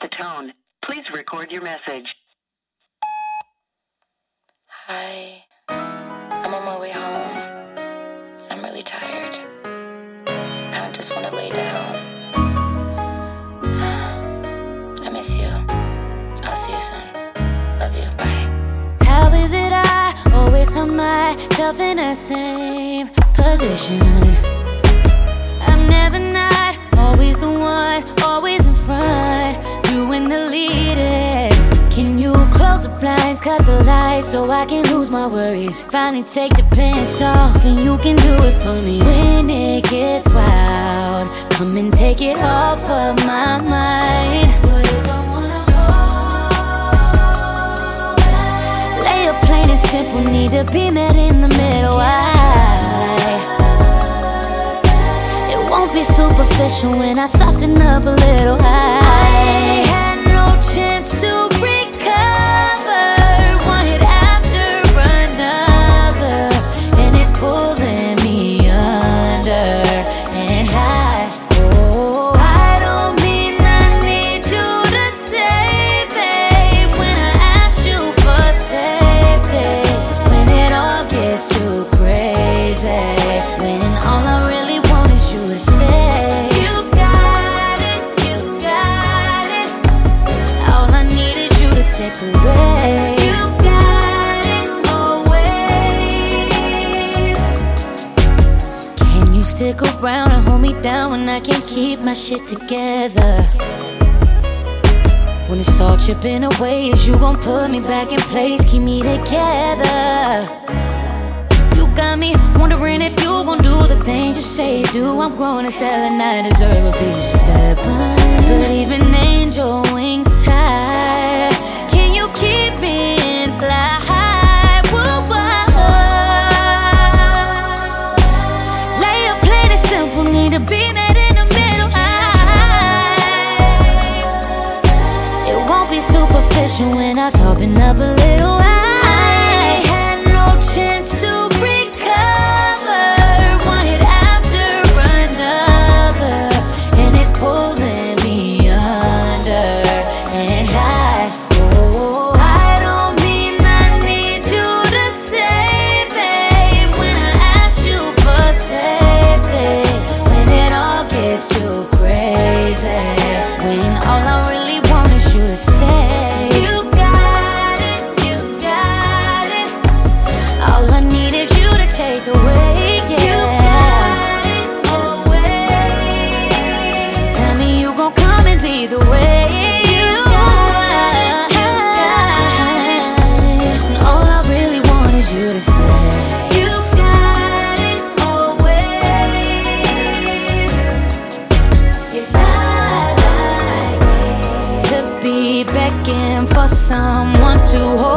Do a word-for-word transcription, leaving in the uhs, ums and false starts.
the tone, please record your message. Hi, I'm on my way home. I'm really tired. I kind of just want to lay down. I miss you. I'll see you soon. Love you. Bye. How is it I always find myself in the same position? I'm never not always the one, always in front, doing the leading. Can you close the blinds, cut the lights so I can lose my worries? Finally take the pants off and you can do it for me. When it gets wild, come and take it off of my mind. What if I wanna fall? Lay it plain and simple, need to be met in the middle. I won't be superficial when I soften up a little. I had no chance to recover. One hit after another, and it's pulling me under. And I, oh, I don't mean I need you to save me when I ask you for safety. When it all gets too crazy, when all I really want is you to say you got it, you got it. All I need is you to take the way. You got it always. Can you stick around and hold me down when I can't keep my shit together? When it's all chipping away, is you gon' put me back in place, keep me together? You got me wondering if you gon' do the things you say you do. I'm growing and selling, I deserve a piece of heaven. But even angel wings tied, can you keep me in fly high? Whoa, whoa. Lay a plain and simple, need to be met in the middle. I, it won't be superficial when I soften up a little. I had no chance to recover. One hit after another, and it's pulling me under. And I, oh, I don't mean I need you to save me when I ask you for safety. When it all gets too crazy, when all I really want is you to say you got it, you got it. All I need is you to take the way, yeah. You got it always. Tell me you gon' come and lead the way. You got it, you got it. And all I really want is you to say you got it always. It's not like me to be begging for someone to hold